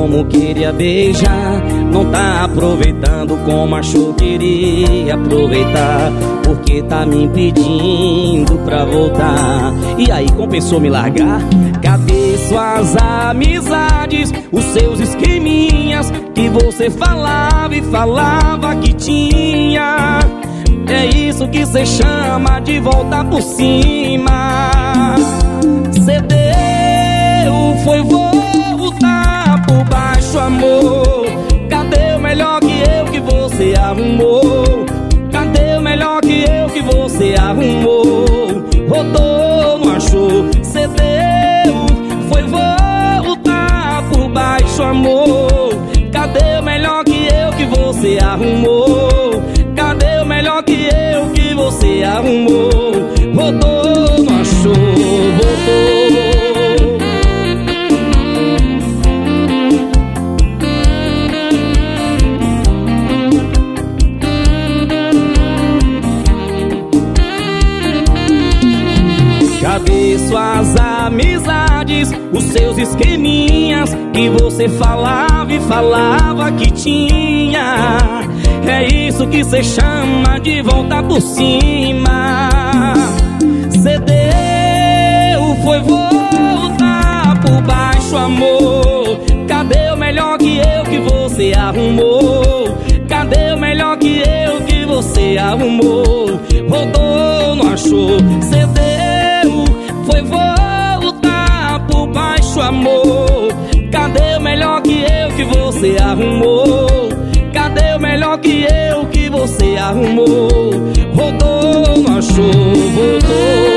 como queria beijar, não tá aproveitando como achou que iria aproveitar, porque tá me impedindo pra voltar. E aí, compensou me largar? Cadê suas amizades, os seus esqueminhas que você falava e falava que tinha? É isso que cê chama de voltar por cima. Cê deu, foi voltar por baixo, amor. Cadê o melhor que eu que você arrumou? Cadê o melhor que eu que você arrumou? Rodou, não achou? Cê deu, foi voltar por baixo, amor. Cadê o melhor que eu que você arrumou? Cadê o melhor que eu que você arrumou? Rodou, não achou? Voltou. Cadê suas amizades, os seus esqueminhas que você falava e falava que tinha? É isso que cê chama de voltar por cima. Cê deu, foi voltar por baixo, amor. Cadê o melhor que eu que você arrumou? Cadê o melhor que eu que você arrumou? Rodou, não achou? Cê deu, foi voltar por baixo, amor. Cadê o melhor que eu que você arrumou? Cadê o melhor que eu que você arrumou? Rodou, não achou? Voltou.